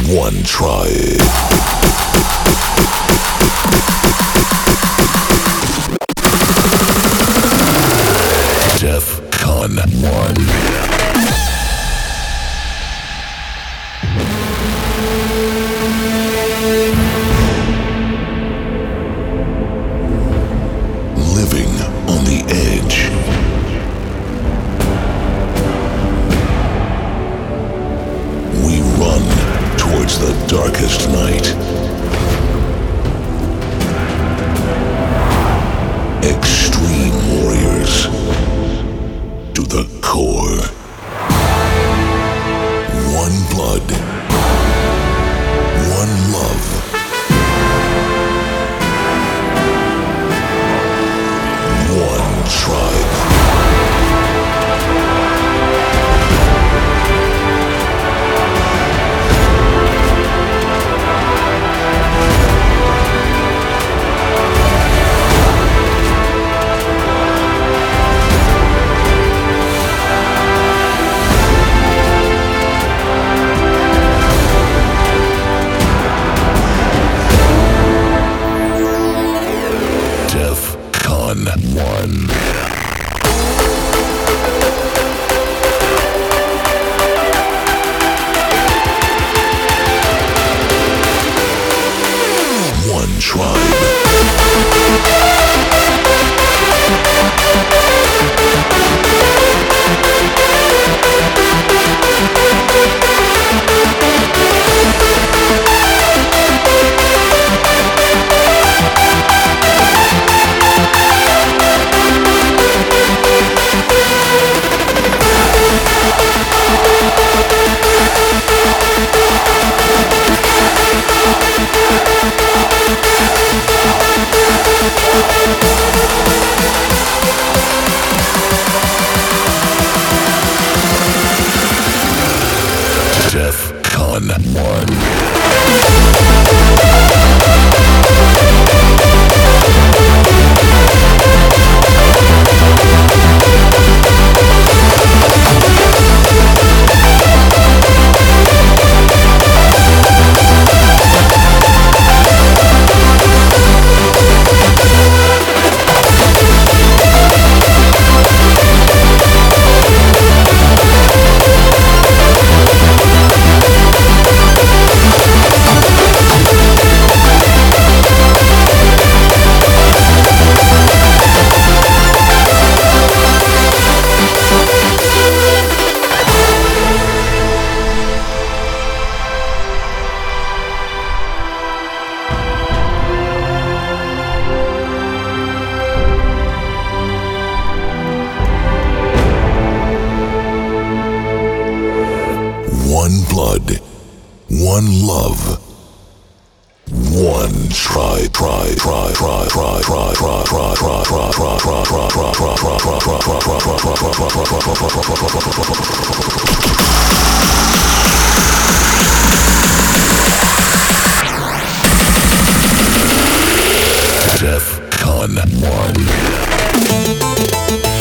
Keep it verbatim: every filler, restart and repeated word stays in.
One tribe. DEFCON one. Living on the edge. We run towards the darkest night. Extreme warriors to the core. One blood. One love. One tribe. DEFCON one. One tribe. DEFCON one. One blood, one love, one tribe, tribe, tribe, tribe, tribe, tribe, tribe, tribe, tribe, tribe, tribe, tribe, tribe, tribe, tribe, DEFCON one.